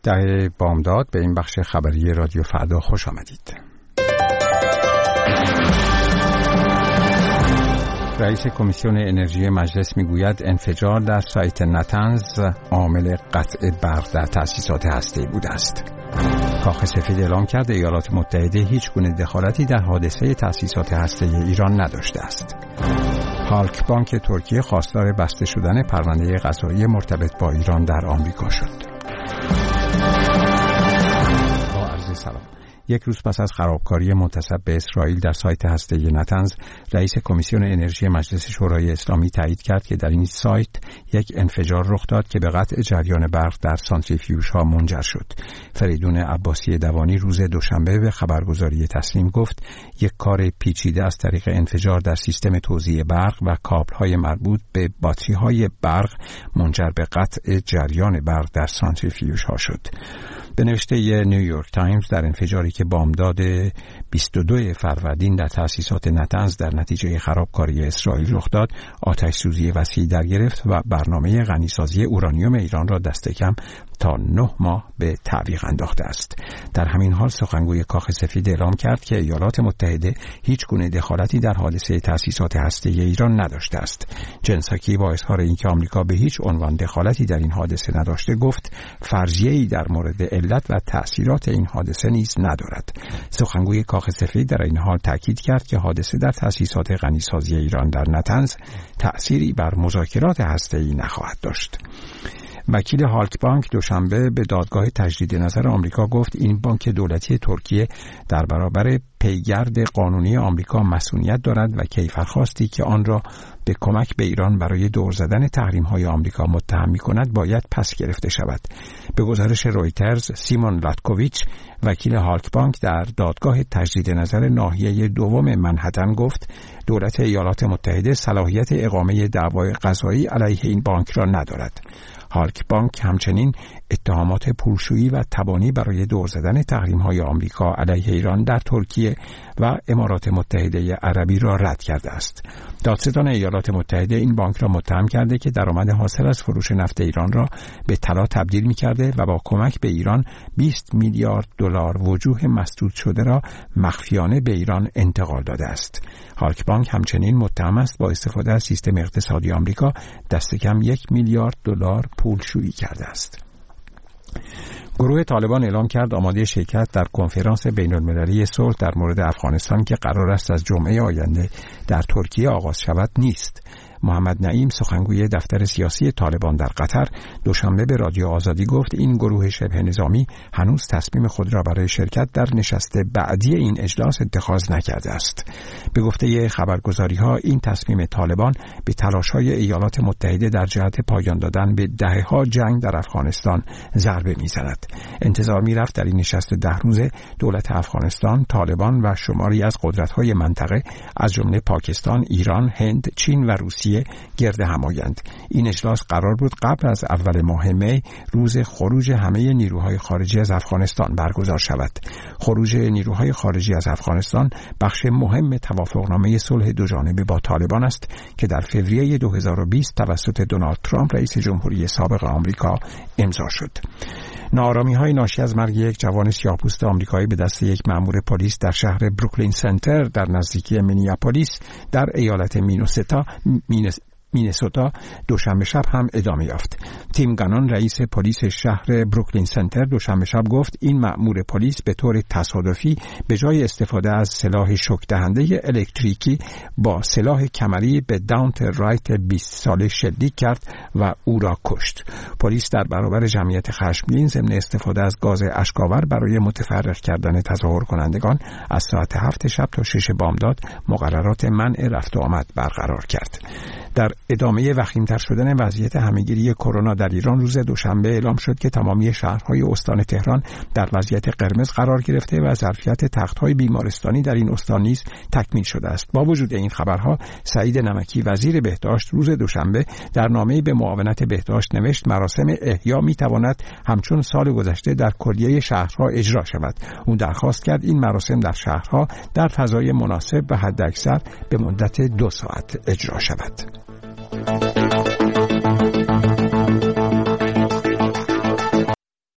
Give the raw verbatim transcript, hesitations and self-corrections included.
در بامداد به این بخش خبری رادیو فردا خوش آمدید. رئیس کمیسیون انرژی مجلس میگوید انفجار در سایت نتنز عامل قطع برق در تأسیسات هسته‌ای بوده است. کاخ سفید اعلام کرد ایالات متحده هیچ گونه دخالتی در حادثه تأسیسات هسته‌ای ایران نداشته است. هالک بانک ترکیه خواستار بسته شدن پرونده قضایی مرتبط با ایران در آمریکا شد. با عرض سلام. یک روز پس از خرابکاری منتسب به اسرائیل در سایت هسته‌ای نتنز، رئیس کمیسیون انرژی مجلس شورای اسلامی تایید کرد که در این سایت یک انفجار رخ داد که به قطع جریان برق در سانتریفیوژها منجر شد. فریدون عباسی دوانی روز دوشنبه به خبرگزاری تسنیم گفت یک کار پیچیده از طریق انفجار در سیستم توزیع برق و کابل‌های مربوط به باتری‌های برق منجر به قطع جریان برق در سانتریفیوژها شد. به نوشته نیویورک تایمز، در انفجاری که بامداد بیست و دو فروردین در تأسیسات نتنز در نتیجه خرابکاری اسرائیل رخ داد، آتش سوزی وسیعی در گرفت و برنامه غنیسازی اورانیوم ایران را دست کم تا نه ماه به تعویق انداخته است. در همین حال سخنگوی کاخ سفید اعلام کرد که ایالات متحده هیچ گونه دخالتی در حادثه تأسیسات هسته‌ای ایران نداشته است. جن ساکی با اظهار اینکه آمریکا به هیچ عنوان دخالتی در این حادثه نداشته گفت فرضیه‌ای در مورد علت و تأثیرات این حادثه نیز ندارد. سخنگوی کاخ سفید در این حال تاکید کرد که حادثه در تأسیسات غنیسازی ایران در نتنز تأثیری بر مذاکرات هسته‌ای نخواهد داشت. وکیل هالک بانک دوشنبه به دادگاه تجدید نظر آمریکا گفت این بانک دولتی ترکیه در برابر پیگرد قانونی آمریکا مسئولیت دارد و کیفرخواستی که آن را به کمک به ایران برای دور زدن تحریم‌های آمریکا متهم می‌کند باید پس گرفته شود. به گزارش رویترز، سیمون لاتکوویچ وکیل هالک بانک در دادگاه تجدید نظر ناحیه دوم منهتن گفت دولت ایالات متحده صلاحیت اقامه دعوای قضایی علیه این بانک را ندارد. هالک بانک همچنین اتهامات پولشویی و تبانی برای دور زدن تحریم‌های آمریکا علیه ایران در ترکیه و امارات متحده عربی را رد کرده است. دادستان ایالات متحده این بانک را متهم کرده که درآمد حاصل از فروش نفت ایران را به طلا تبدیل می‌کرده و با کمک به ایران بیست میلیارد دلار وجوه مسدود شده را مخفیانه به ایران انتقال داده است. هالک بانک همچنین متهم است با استفاده از سیستم اقتصادی آمریکا دست کم یک میلیارد دلار پولشویی کرده است. گروه طالبان اعلام کرد آماده شرکت در کنفرانس بین‌المللی صلح در مورد افغانستان که قرار است از جمعه آینده در ترکیه آغاز شود نیست. محمد نعیم سخنگوی دفتر سیاسی طالبان در قطر دوشنبه به رادیو آزادی گفت این گروه شبه نظامی هنوز تصمیم خود را برای شرکت در نشست بعدی این اجلاس اتخاذ نکرده است. به گفته خبرگزاری‌ها این تصمیم طالبان به تلاش‌های ایالات متحده در جهت پایان دادن به دهه‌ها جنگ در افغانستان ضربه می‌زند. انتظار می‌رفت در این نشست ده روزه دولت افغانستان، طالبان و شماری از قدرت‌های منطقه از جمله پاکستان، ایران، هند، چین و روسیه گرد هم آیند. این اجلاس قرار بود قبل از اول ماه می روز خروج همه نیروهای خارجی از افغانستان برگزار شود. خروج نیروهای خارجی از افغانستان بخش مهم توافقنامه صلح دوجانبه با طالبان است که در فوریه دو هزار و بیست توسط دونالد ترامپ رئیس جمهوری سابق آمریکا امضا شد. ناآرامی‌های ناشی از مرگ یک جوان سیاه‌پوست آمریکایی به دست یک مأمور پلیس در شهر بروکلین سنتر در نزدیکی مینیاپولیس در ایالت مینوسوتا مینس مینسوتا دوشنبه شب هم ادامه یافت. تیم گانان رئیس پلیس شهر بروکلین سنتر دوشنبه شب گفت این مأمور پلیس به طور تصادفی به جای استفاده از سلاح شوک دهنده الکتریکی با سلاح کمری به داونت رایت بیست ساله شلیک کرد و او را کشت. پلیس در برابر جمعیت خشمگین ضمن استفاده از گاز اشک‌آور برای متفرق کردن تظاهر کنندگان از ساعت هفت شب تا شش بامداد مقررات منع رفت و آمد برقرار کرد. در ادامه وخیم‌تر شدن وضعیت همه‌گیری کرونا در ایران روز دوشنبه اعلام شد که تمامی شهرهای استان تهران در وضعیت قرمز قرار گرفته و ظرفیت تخت‌های بیمارستانی در این استان نیز تکمیل شده است. با وجود این خبرها، سعید نمکی وزیر بهداشت روز دوشنبه در نامه‌ای به معاونت بهداشت نوشت مراسم احیا می‌تواند همچون سال گذشته در کلیه شهرها اجرا شود. او درخواست کرد این مراسم در شهرها در فضای مناسب و حداکثر به مدت دو ساعت اجرا شود.